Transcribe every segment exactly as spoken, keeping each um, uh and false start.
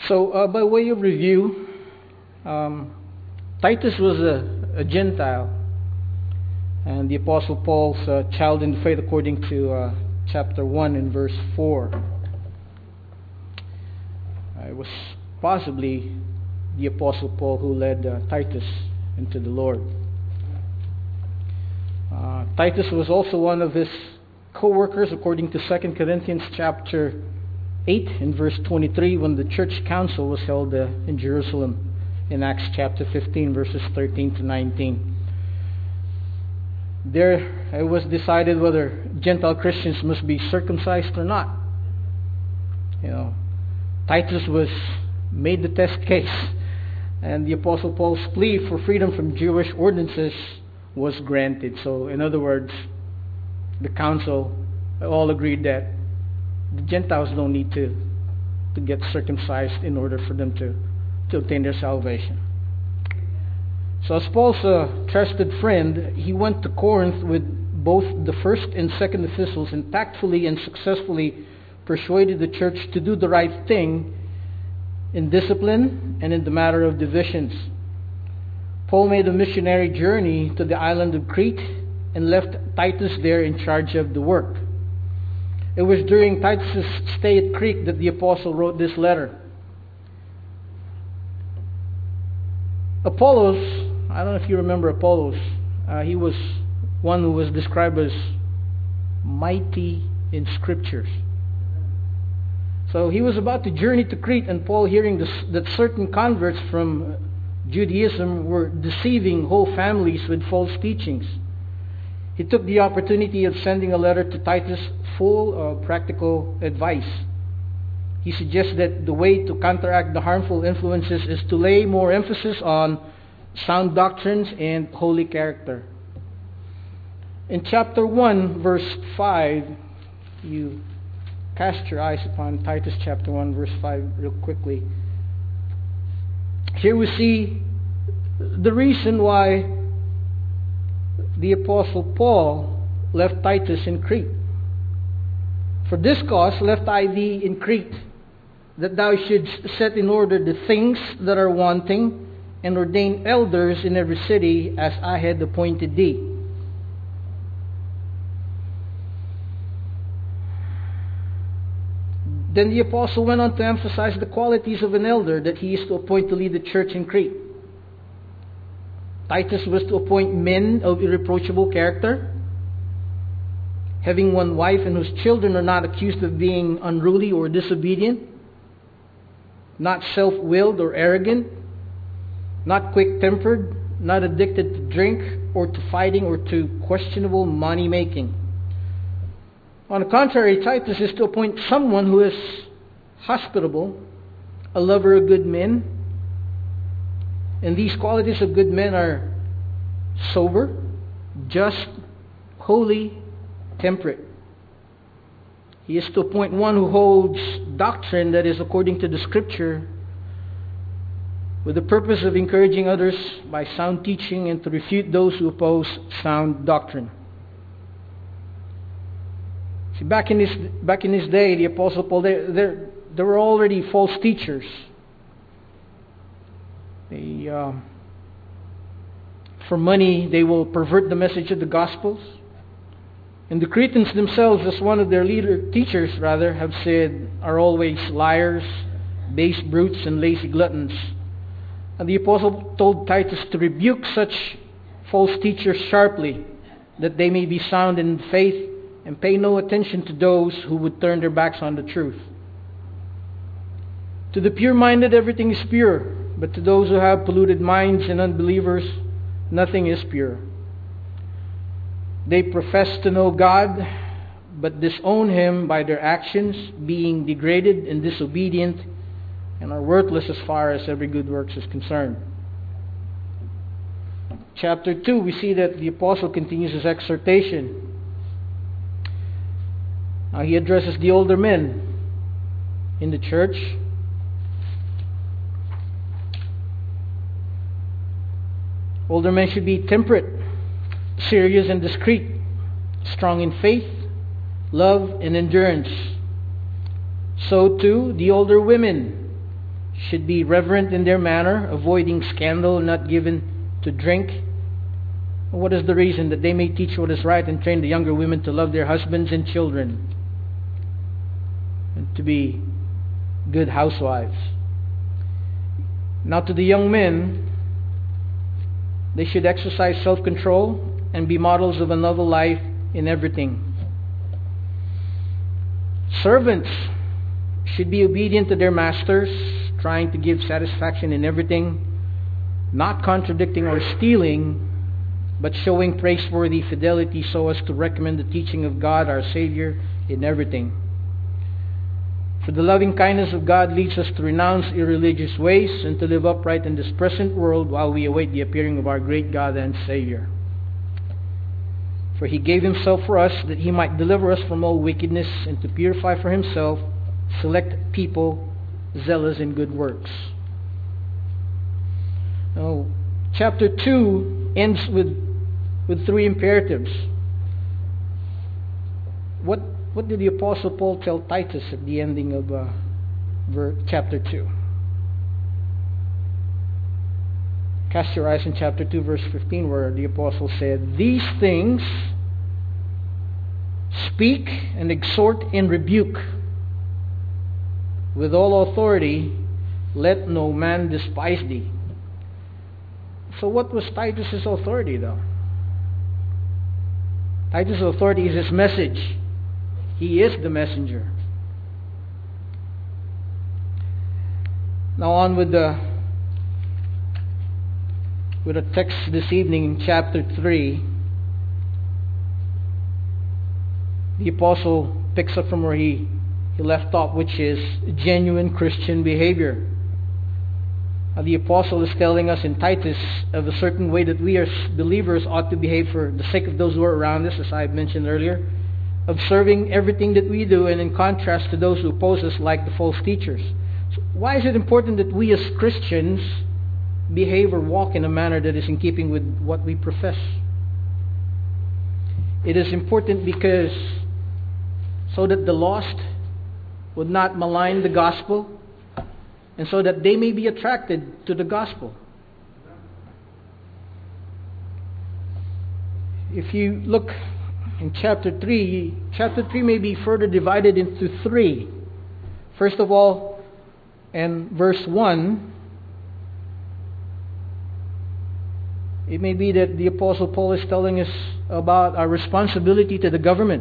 So, uh, by way of review, um, Titus was a, a Gentile, and the Apostle Paul's uh, child in the faith, according to uh, chapter one and verse four. Uh, it was possibly the Apostle Paul who led uh, Titus into the Lord. Uh, Titus was also one of his co-workers, according to Second Corinthians chapter eight and verse twenty-three, when the church council was held uh, in Jerusalem in Acts chapter fifteen, verses thirteen to nineteen. There it was decided whether Gentile Christians must be circumcised or not. You know, Titus was made the test case, and the Apostle Paul's plea for freedom from Jewish ordinances was granted. So, in other words, the council all agreed that the Gentiles don't need to, to get circumcised in order for them to, to obtain their salvation. So as Paul's uh, trusted friend, he went to Corinth with both the first and second epistles and tactfully and successfully persuaded the church to do the right thing in discipline and in the matter of divisions. Paul made a missionary journey to the island of Crete and left Titus there in charge of the work. It was during Titus' stay at Crete that the apostle wrote this letter. Apollos, I don't know if you remember Apollos, uh, he was one who was described as mighty in scriptures. So he was about to journey to Crete, and Paul, hearing this, that certain converts from Judaism were deceiving whole families with false teachings, he took the opportunity of sending a letter to Titus full of practical advice. He suggests that the way to counteract the harmful influences is to lay more emphasis on sound doctrines and holy character. In chapter one, verse five, you cast your eyes upon Titus chapter one, verse five real quickly. Here we see the reason why the Apostle Paul left Titus in Crete. For this cause left I thee in Crete, that thou shouldst set in order the things that are wanting, and ordain elders in every city, as I had appointed thee. Then the apostle went on to emphasize the qualities of an elder that he is to appoint to lead the church in Crete. Titus was to appoint men of irreproachable character, having one wife and whose children are not accused of being unruly or disobedient, not self-willed or arrogant, not quick-tempered, not addicted to drink or to fighting or to questionable money-making. On the contrary, Titus is to appoint someone who is hospitable, a lover of good men. And these qualities of good men are sober, just, holy, temperate. He is to appoint one who holds doctrine that is according to the Scripture, with the purpose of encouraging others by sound teaching and to refute those who oppose sound doctrine. See, back in his back in his day, the Apostle Paul, there there, there were already false teachers. They, uh, for money, they will pervert the message of the Gospels. And the Cretans themselves, as one of their leader teachers, rather, have said, are always liars, base brutes, and lazy gluttons. And the Apostle told Titus to rebuke such false teachers sharply, that they may be sound in faith and pay no attention to those who would turn their backs on the truth. To the pure-minded, everything is pure. But to those who have polluted minds and unbelievers, nothing is pure. They profess to know God, but disown Him by their actions, being degraded and disobedient, and are worthless as far as every good work is concerned. Chapter two, we see that the apostle continues his exhortation. Now he addresses the older men in the church. Older men should be temperate, serious and discreet, strong in faith, love, and endurance. So too, the older women should be reverent in their manner, avoiding scandal, not given to drink. What is the reason? That they may teach what is right and train the younger women to love their husbands and children, and to be good housewives. Now to the young men, they should exercise self-control and be models of a noble life in everything. Servants should be obedient to their masters, trying to give satisfaction in everything, not contradicting or stealing, but showing praiseworthy fidelity so as to recommend the teaching of God our Savior in everything. For the loving kindness of God leads us to renounce irreligious ways and to live upright in this present world while we await the appearing of our great God and Savior. For He gave Himself for us that He might deliver us from all wickedness and to purify for Himself select people zealous in good works. Now, chapter two ends with, with three imperatives. What What did the Apostle Paul tell Titus at the ending of uh, verse, chapter two? Cast your eyes in chapter two, verse fifteen, where the Apostle said, "These things speak and exhort and rebuke with all authority. Let no man despise thee." So what was Titus's authority, though? Titus's authority is his message. He is the messenger. Now on with the with a text this evening in chapter three. The apostle picks up from where he, he left off, which is genuine Christian behavior. Now the apostle is telling us in Titus of a certain way that we as believers ought to behave for the sake of those who are around us, as I mentioned earlier, observing everything that we do, and in contrast to those who oppose us like the false teachers. So why is it important that we as Christians behave or walk in a manner that is in keeping with what we profess? It is important because so that the lost would not malign the gospel, and so that they may be attracted to the gospel. If you look in chapter three, chapter three may be further divided into three. First of all, in verse one, it may be that the Apostle Paul is telling us about our responsibility to the government.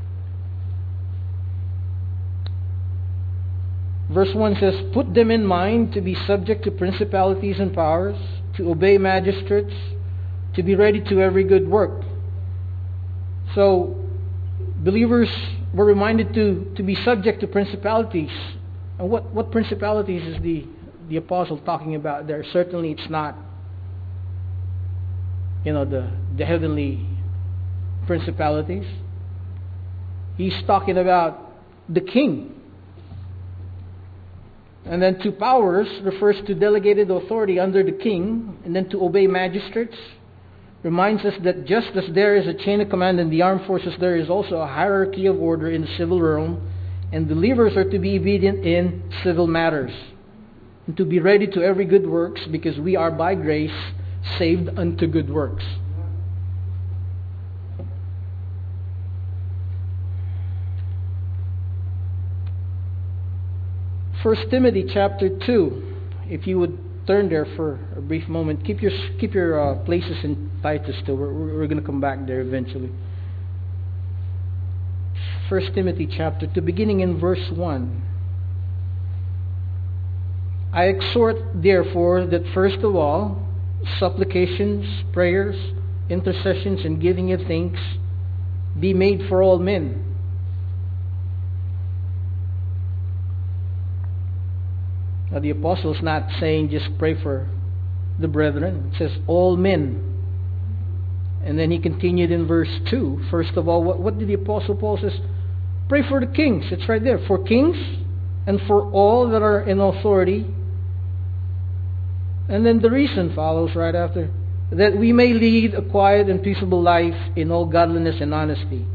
Verse one says, "Put them in mind to be subject to principalities and powers, to obey magistrates, to be ready to every good work." So, believers were reminded to, to be subject to principalities. And what, what principalities is the, the apostle talking about there? Certainly it's not, you know, the, the heavenly principalities. He's talking about the king. And then to powers refers to delegated authority under the king, and then to obey magistrates reminds us that just as there is a chain of command in the armed forces, there is also a hierarchy of order in the civil realm, and believers are to be obedient in civil matters, and to be ready to every good works, because we are by grace saved unto good works. First Timothy chapter two, if you would turn there for a brief moment. Keep your keep your uh, places in Titus still. We're, we're going to come back there eventually. First Timothy chapter two, beginning in verse one. "I exhort, therefore, that first of all, supplications, prayers, intercessions, and giving of thanks be made for all men." Now the apostle is not saying just pray for the brethren. It says all men. And then he continued in verse two. First of all, what, what did the apostle Paul says? Pray for the kings. It's right there. For kings and for all that are in authority. And then the reason follows right after. That we may lead a quiet and peaceable life in all godliness and honesty.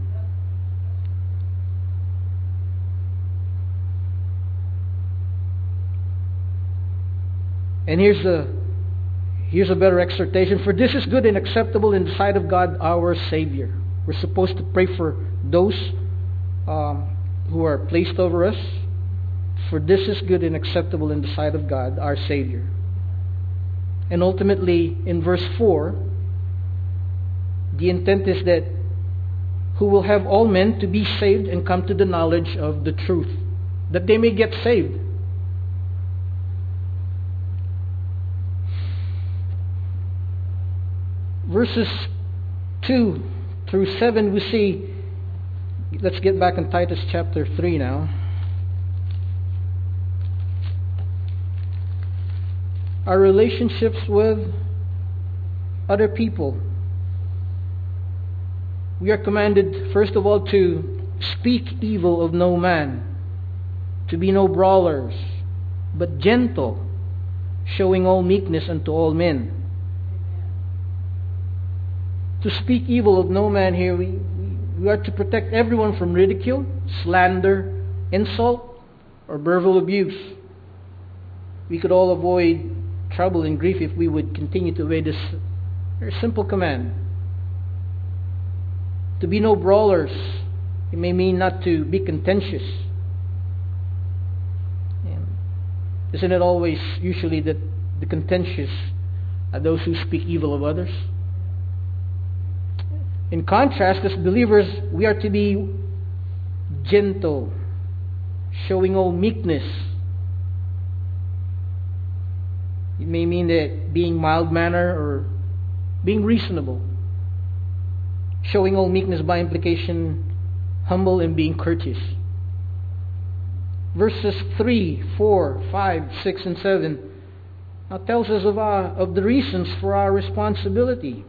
And here's the here's a better exhortation. For this is good and acceptable in the sight of God our Savior. We're supposed to pray for those um, who are placed over us. For this is good and acceptable in the sight of God our Savior. And ultimately, in verse four, the intent is that who will have all men to be saved and come to the knowledge of the truth, that they may get saved. Verses two through seven, we see, let's get back in Titus chapter three now. Our relationships with other people. We are commanded, first of all, to speak evil of no man, to be no brawlers, but gentle, showing all meekness unto all men. To speak evil of no man here, we, we, we are to protect everyone from ridicule, slander, insult, or verbal abuse. We could all avoid trouble and grief if we would continue to obey this very simple command. To be no brawlers. It may mean not to be contentious. And isn't it always usually that the contentious are those who speak evil of others? In contrast, as believers, we are to be gentle, showing all meekness. It may mean that being mild-mannered or being reasonable. Showing all meekness by implication, humble and being courteous. Verses three, four, five, six, and seven now tells us of, our, of the reasons for our responsibility.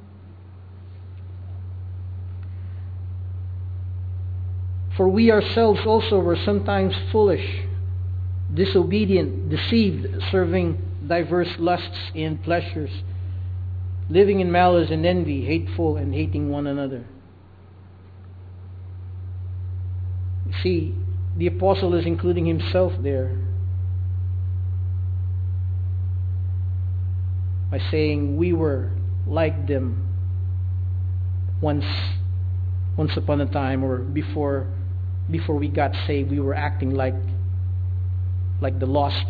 For we ourselves also were sometimes foolish, disobedient, deceived, serving diverse lusts and pleasures, living in malice and envy, hateful and hating one another. You see, the apostle is including himself there by saying we were like them once once upon a time, or before before we got saved, we were acting like like the lost.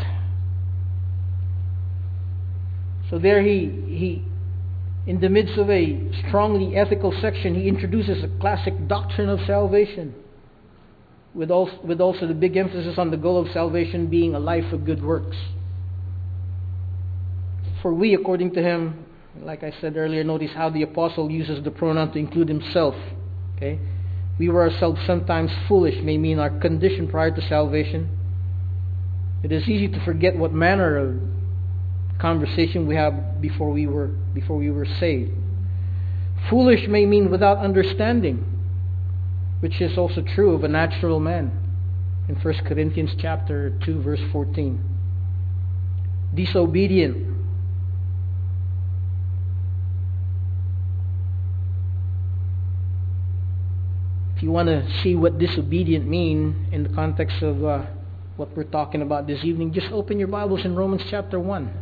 So there he he in the midst of a strongly ethical section, he introduces a classic doctrine of salvation, with also, with also the big emphasis on the goal of salvation being a life of good works. For we, according to him, like I said earlier, notice how the apostle uses the pronoun to include himself. Okay, we were ourselves sometimes foolish may mean our condition prior to salvation. It is easy to forget what manner of conversation we have before we were before we were saved. Foolish may mean without understanding, which is also true of a natural man in First Corinthians chapter two, verse fourteen. Disobedient. If you want to see what disobedient mean in the context of uh, what we're talking about this evening, just open your Bibles in Romans chapter one.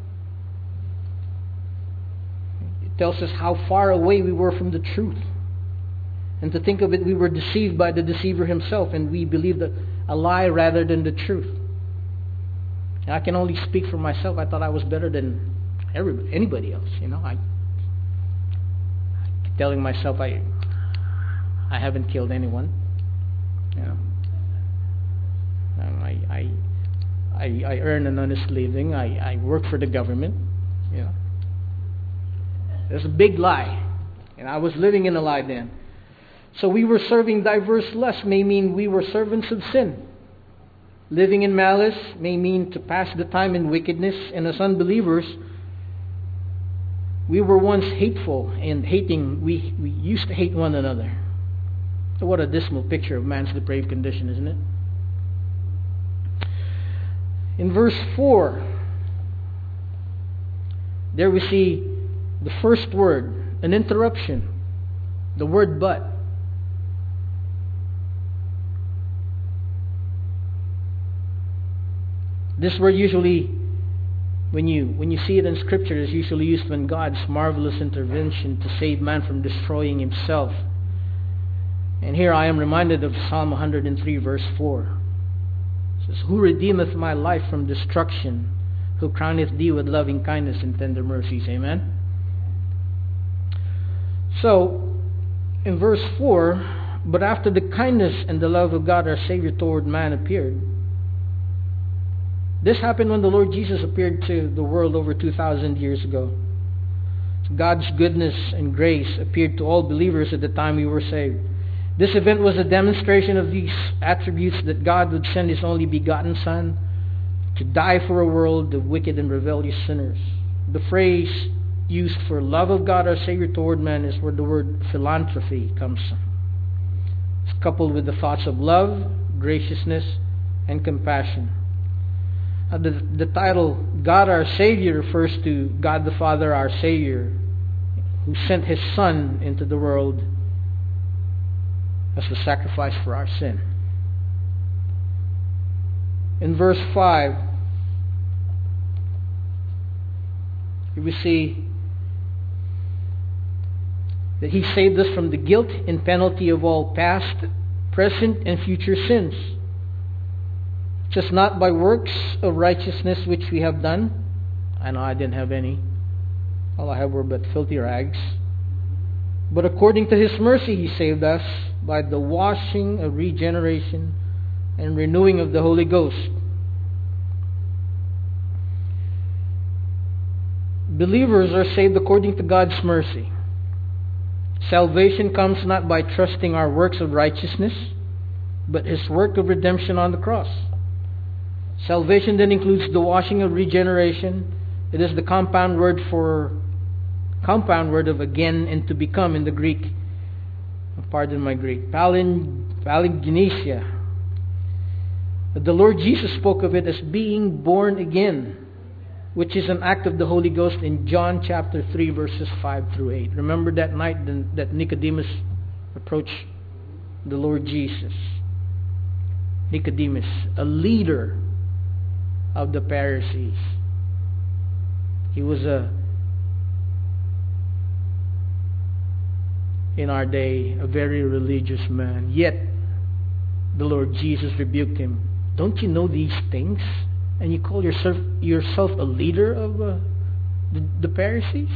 It tells us how far away we were from the truth. And to think of it, we were deceived by the deceiver himself, and we believed a lie rather than the truth. And I can only speak for myself. I thought I was better than everybody, anybody else. You know, I, I keep telling myself I I haven't killed anyone. You know, um, I, I I I earn an honest living. I, I work for the government. You know, there's a big lie, and I was living in a lie then. So we were serving diverse lusts may mean we were servants of sin. Living in malice may mean to pass the time in wickedness, and as unbelievers, we were once hateful and hating. We we used to hate one another. So what a dismal picture of man's depraved condition, isn't it? In verse four, there we see the first word, an interruption, the word but. This word usually When you when you see it in Scripture, it's usually used when God's marvelous intervention to save man from destroying himself. And here I am reminded of Psalm one hundred three, verse four. It says, "Who redeemeth my life from destruction? Who crowneth thee with loving kindness and tender mercies?" Amen. So, in verse four, "But after the kindness and the love of God our Savior toward man appeared." This happened when the Lord Jesus appeared to the world over two thousand years ago. God's goodness and grace appeared to all believers at the time we were saved. This event was a demonstration of these attributes, that God would send His only begotten Son to die for a world of wicked and rebellious sinners. The phrase used for love of God our Savior toward man is where the word philanthropy comes from. It's coupled with the thoughts of love, graciousness, and compassion. Uh, the, the title God our Savior refers to God the Father our Savior, who sent His Son into the world as a sacrifice for our sin. In verse five, here we see that He saved us from the guilt and penalty of all past, present, and future sins. Just not by works of righteousness which we have done. I know I didn't have any. All I have were but filthy rags. But according to His mercy He saved us by the washing of regeneration and renewing of the Holy Ghost. Believers are saved according to God's mercy. Salvation comes not by trusting our works of righteousness, but His work of redemption on the cross. Salvation then includes the washing of regeneration. It is the compound word for compound word of again and to become in the Greek. Pardon my Greek. Palin, palingenesia. The Lord Jesus spoke of it as being born again, which is an act of the Holy Ghost in John chapter three, verses five through eight. Remember that night that Nicodemus approached the Lord Jesus. Nicodemus, a leader of the Pharisees. He was a, in our day, a very religious man. Yet, the Lord Jesus rebuked him. Don't you know these things? And you call yourself yourself a leader of uh, the, the Pharisees?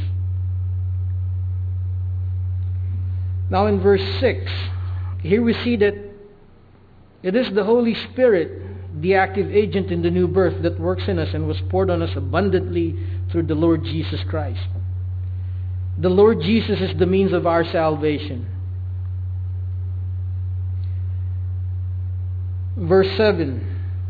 Now in verse six, here we see that it is the Holy Spirit, the active agent in the new birth, that works in us and was poured on us abundantly through the Lord Jesus Christ. The Lord Jesus is the means of our salvation. Verse seven,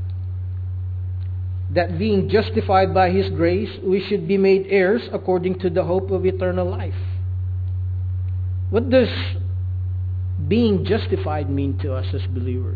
that being justified by His grace, we should be made heirs according to the hope of eternal life. What does being justified mean to us as believers?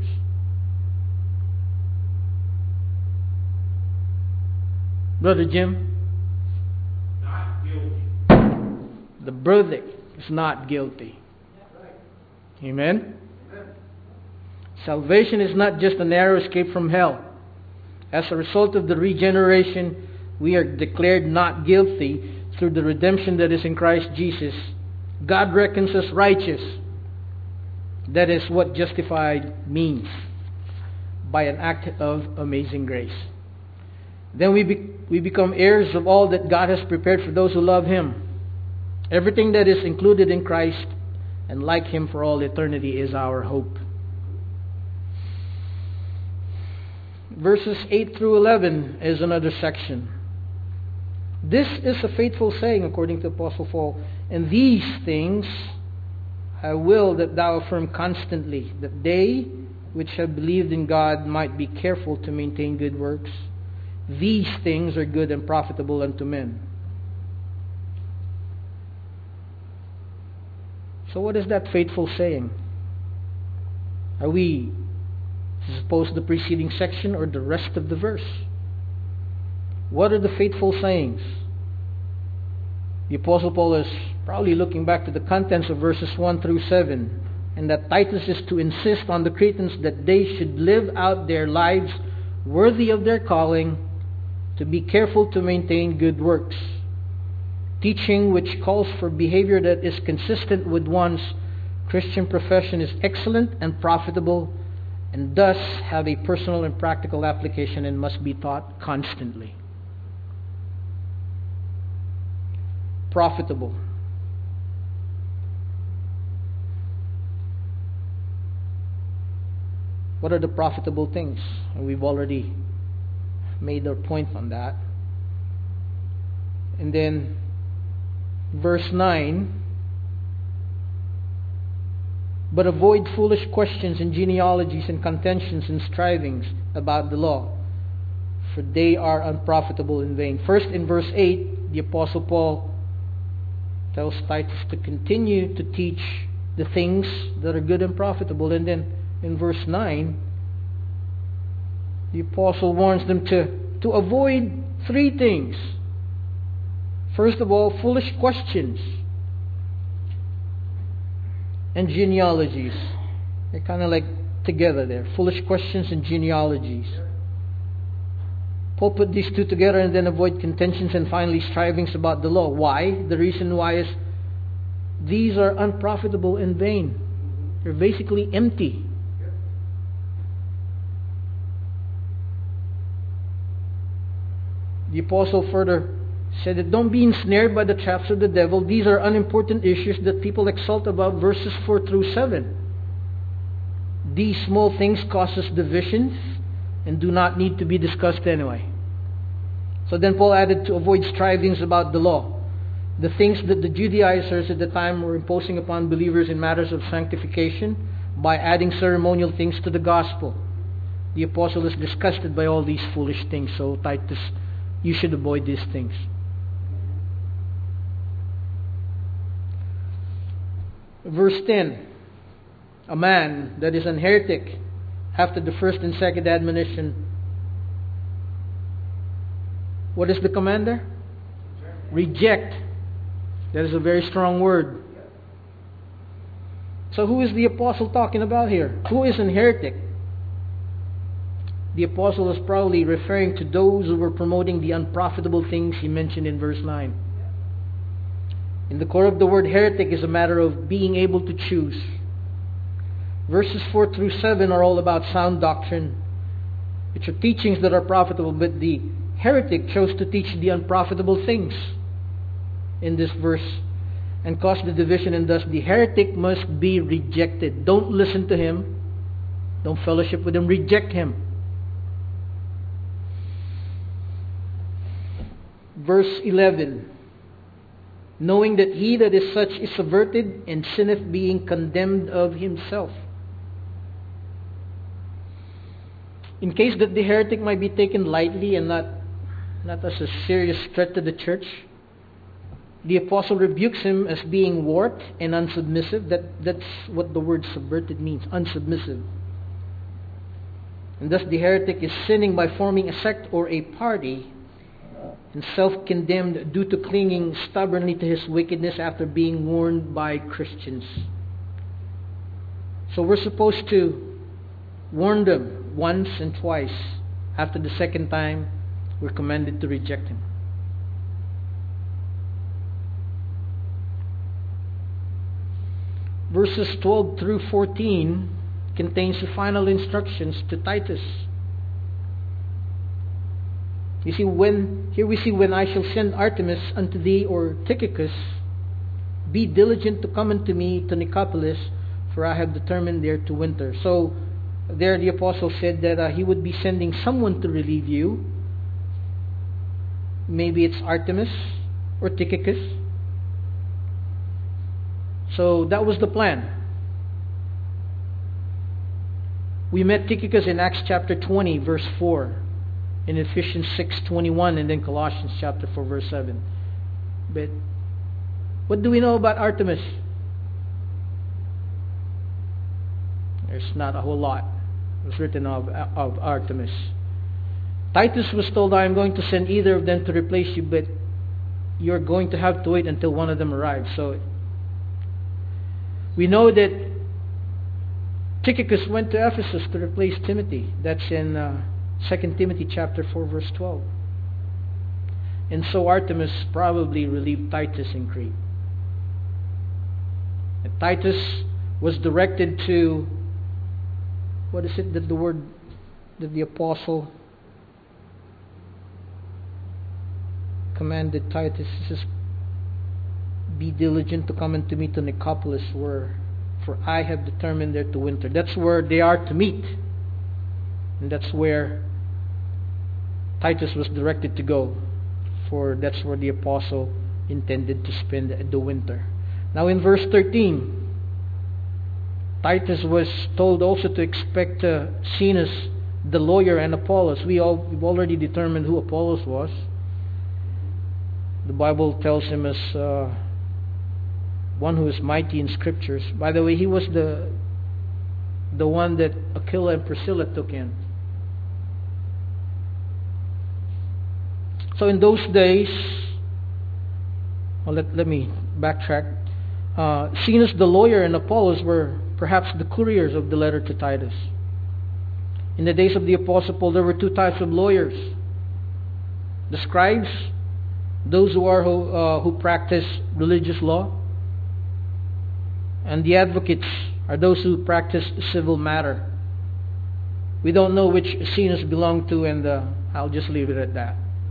Brother Jim? Not guilty. The verdict is not guilty. Amen? Amen. Salvation is not just a narrow escape from hell. As a result of the regeneration, we are declared not guilty through the redemption that is in Christ Jesus. God reckons us righteous. That is what justified means, by an act of amazing grace. Then we be, we become heirs of all that God has prepared for those who love Him. Everything that is included in Christ and like Him for all eternity is our hope. Verses eight through eleven is another section. This is a faithful saying according to Apostle Paul. And these things I will that thou affirm constantly, that they which have believed in God might be careful to maintain good works. These things are good and profitable unto men. So what is that faithful saying? Are we supposed the preceding section or the rest of the verse? What are the faithful sayings? The Apostle Paul is probably looking back to the contents of verses one through seven, and that Titus is to insist on the Cretans that they should live out their lives worthy of their calling to be careful to maintain good works. Teaching which calls for behavior that is consistent with one's Christian profession is excellent and profitable, and thus have a personal and practical application and must be taught constantly. Profitable. What are the profitable things? And we've already made our point on that. And then verse nine, but avoid foolish questions and genealogies and contentions and strivings about the law, for they are unprofitable and vain. First, in verse eight, the Apostle Paul tells Titus to continue to teach the things that are good and profitable. And then in verse nine, the Apostle warns them to, to avoid three things. First of all, foolish questions and genealogies. They're kind of like together there. Foolish questions and genealogies. Paul put these two together, and then avoid contentions and finally strivings about the law. Why? The reason why is these are unprofitable and vain. They're basically empty. The Apostle further said that don't be ensnared by the traps of the devil. These are unimportant issues that people exult about, verses four through seven. These small things cause us divisions and do not need to be discussed anyway. So then Paul added to avoid strivings about the law. The things that the Judaizers at the time were imposing upon believers in matters of sanctification by adding ceremonial things to the gospel. The apostle is disgusted by all these foolish things. So Titus, you should avoid these things. Verse ten, a man that is an heretic, after the first and second admonition, what is the command there? Reject. That is a very strong word. So who is the apostle talking about here? Who is an heretic? The apostle is probably referring to those who were promoting the unprofitable things he mentioned in verse nine. In the core of the word heretic is a matter of being able to choose. Verses four through seven are all about sound doctrine, which are teachings that are profitable, but the heretic chose to teach the unprofitable things in this verse and caused the division, and thus the heretic must be rejected. Don't listen to him. Don't fellowship with him. Reject him. Verse eleven, knowing that he that is such is subverted and sinneth, being condemned of himself. In case that the heretic might be taken lightly and not, not as a serious threat to the church, the apostle rebukes him as being warped and unsubmissive. That, that's what the word subverted means, unsubmissive. And thus the heretic is sinning by forming a sect or a party, and self-condemned due to clinging stubbornly to his wickedness after being warned by Christians. So we're supposed to warn them once and twice. After the second time, we're commanded to reject him. Verses twelve through fourteen contains the final instructions to Titus. You see, when here we see, when I shall send Artemas unto thee, or Tychicus, be diligent to come unto me to Nicopolis, for I have determined there to winter. So there the apostle said that uh, he would be sending someone to relieve you. Maybe it's Artemas or Tychicus. So that was the plan. We met Tychicus in Acts chapter twenty, verse four, in Ephesians six twenty-one, and then Colossians chapter four, verse seven. But what do we know about Artemas? There's not a whole lot. It was written of, of Artemas. Titus was told, I am going to send either of them to replace you, but you're going to have to wait until one of them arrives. So we know that Tychicus went to Ephesus to replace Timothy. That's in uh, Second Timothy chapter four, verse twelve. And so Artemas probably relieved Titus in Crete. And Titus was directed to, what is it that the word that the apostle commanded Titus? He says, be diligent to come unto me to Nicopolis, where for I have determined there to winter. That's where they are to meet. And that's where Titus was directed to go, for that's where the apostle intended to spend the winter. Now in verse thirteen, Titus was told also to expect uh, Zenas the lawyer and Apollos. We all, we've already determined who Apollos was. The Bible tells him as uh, one who is mighty in scriptures. By the way, he was the the one that Aquila and Priscilla took in. So in those days, well, let, let me backtrack. Uh, Zenas the lawyer and Apollos were perhaps the couriers of the letter to Titus. In the days of the Apostle Paul, there were two types of lawyers. The scribes, those who are who, uh, who practice religious law, and the advocates are those who practice civil matter. We don't know which Zenas belonged to, and uh, I'll just leave it at that.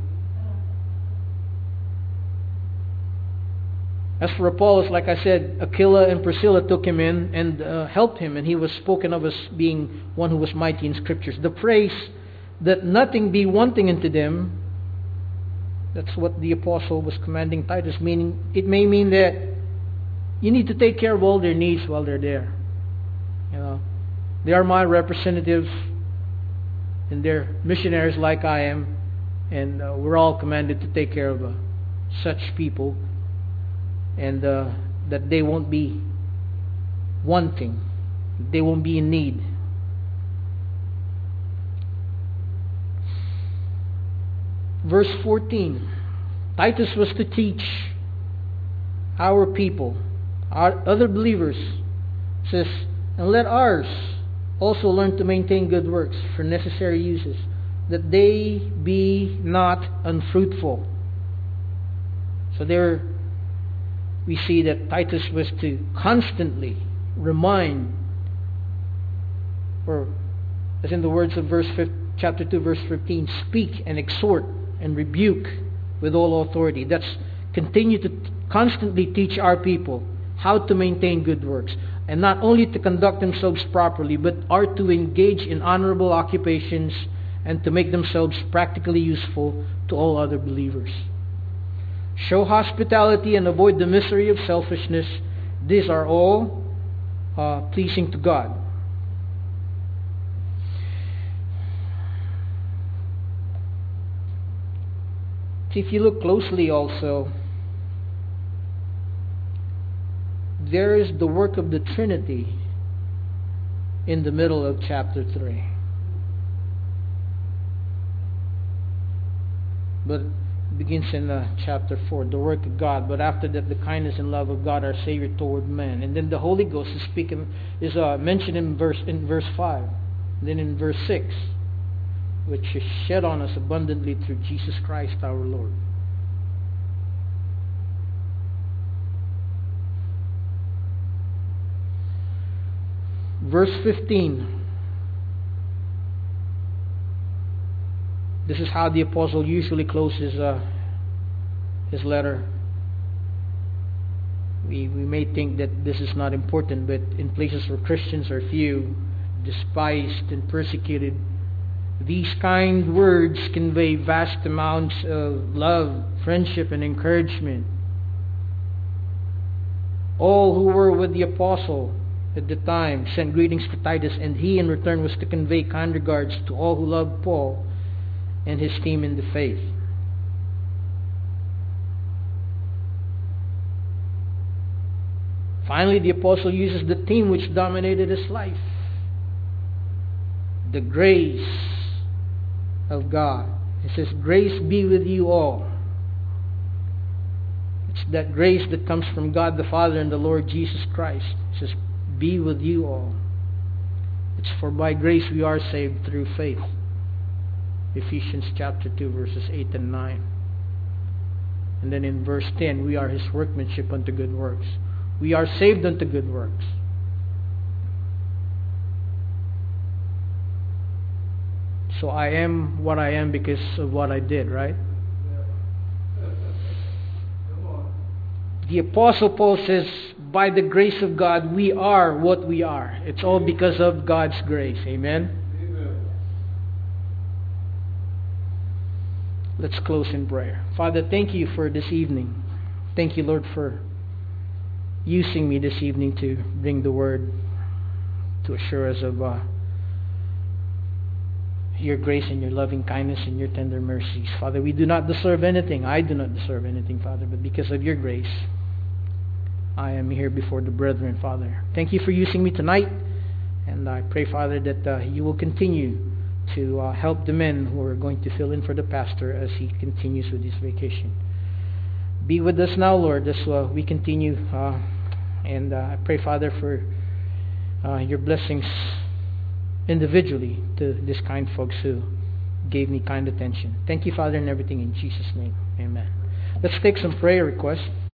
As for Apollos, like I said, Aquila and Priscilla took him in and uh, helped him, and he was spoken of as being one who was mighty in scriptures. The phrase that nothing be wanting unto them, that's what the apostle was commanding Titus, meaning it may mean that you need to take care of all their needs while they're there. You know, they are my representatives, and they're missionaries like I am, and uh, we're all commanded to take care of uh, such people, and uh, that they won't be wanting, they won't be in need. Verse fourteen, Titus was to teach our people, our other believers, says, and let ours also learn to maintain good works for necessary uses, that they be not unfruitful. So there we see that Titus was to constantly remind, or as in the words of verse fifteen, chapter two, verse fifteen, speak and exhort and rebuke with all authority. That's continue to constantly teach our people how to maintain good works, and not only to conduct themselves properly, but are to engage in honorable occupations and to make themselves practically useful to all other believers. Show hospitality and avoid the misery of selfishness. These are all uh, pleasing to God. If you look closely also, there is the work of the Trinity in the middle of chapter three. But it begins in uh, chapter four, the work of God. But after that, the kindness and love of God, our Savior, toward men. And then the Holy Ghost is speaking, is uh, mentioned in verse in verse five. And then in verse six, which is shed on us abundantly through Jesus Christ our Lord. Verse fifteen. This is how the apostle usually closes uh, his letter. We we may think that this is not important, but in places where Christians are few, despised and persecuted, these kind words convey vast amounts of love, friendship, and encouragement. All who were with the apostle at the time sent greetings to Titus, and he in return was to convey kind regards to all who loved Paul and his team in the faith. Finally, the apostle uses the theme which dominated his life: the grace of God. He says, grace be with you all. It's that grace that comes from God the Father and the Lord Jesus Christ. He says, be with you all. It's for by grace we are saved through faith. Ephesians chapter two, verses eight and nine. And then in verse ten, we are His workmanship unto good works. We are saved unto good works. So I am what I am because of what I did, right? The Apostle Paul says, by the grace of God, we are what we are. It's all because of God's grace. Amen? Amen. Let's close in prayer. Father, thank you for this evening. Thank you, Lord, for using me this evening to bring the word, to assure us of uh, your grace and your loving kindness and your tender mercies. Father, we do not deserve anything. I do not deserve anything, Father, but because of your grace, I am here before the brethren, Father. Thank you for using me tonight, and I pray, Father, that uh, you will continue to uh, help the men who are going to fill in for the pastor as he continues with his vacation. Be with us now, Lord, as uh, we continue, uh, and uh, I pray, Father, for uh, your blessings individually to this kind folks who gave me kind attention. Thank you, Father, and everything in Jesus' name. Amen. Let's take some prayer requests.